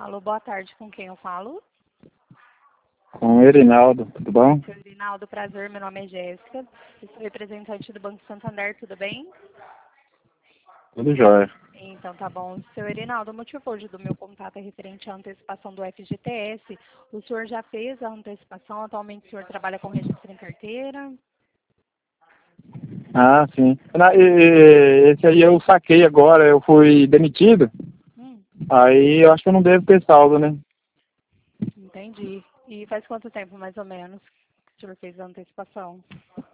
Alô, boa tarde, com quem eu falo? Com o Erinaldo, tudo bom? Seu Rinaldo, prazer, meu nome é Jéssica, eu sou representante do Banco Santander, tudo bem? Tudo jóia. Então tá bom. Seu Erinaldo, o motivo hoje do meu contato é referente à antecipação do FGTS. O senhor já fez a antecipação, atualmente o senhor trabalha com registro em carteira? Ah, sim. Esse aí eu saquei agora, eu fui demitido, Hum, aí eu acho que eu não devo ter saldo, né? entendi. E faz quanto tempo, mais ou menos, que o senhor fez a antecipação?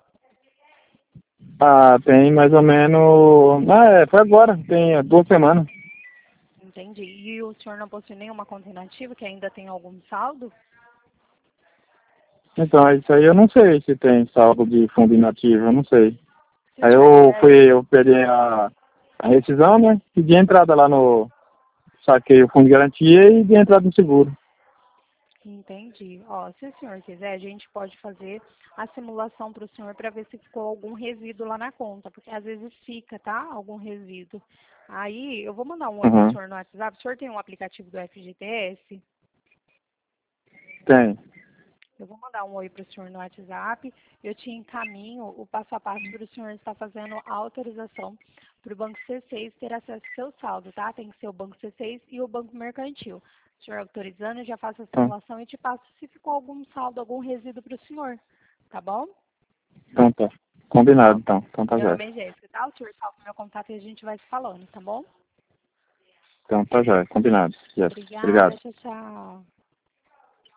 Ah, tem mais ou menos... foi agora, tem 2 semanas. Entendi. E o senhor não possui nenhuma conta inativa que ainda tem algum saldo? Então, isso aí eu não sei se tem saldo de fundo inativo, eu não sei. Se Aí tiver, eu peguei a rescisão, né? Pedi a entrada lá no... Saquei o fundo de garantia e dei a entrada no seguro. entendi. Ó, se o senhor quiser, a gente pode fazer a simulação para o senhor para ver se ficou algum resíduo lá na conta, porque às vezes fica, tá? Algum resíduo. Aí, eu vou mandar um oi para o Uhum. senhor no WhatsApp. O senhor tem um aplicativo do FGTS? Tem. Eu vou mandar um oi para o senhor no WhatsApp. Eu te encaminho o passo a passo para o senhor estar fazendo a autorização para o Banco C6 ter acesso ao seu saldo, tá? Tem que ser o Banco C6 e o Banco Mercantil. O senhor autorizando, eu já faço a Tá. simulação e te passo se ficou algum saldo, algum resíduo para o senhor, tá bom? Então tá. Combinado, Ó, então. Então tá meu jóia. nome é Jéssica, tá? O senhor salva meu contato e a gente vai se falando, tá bom? Então tá jóia. Combinado. Yes. Obrigada, Obrigado. tchau, tchau.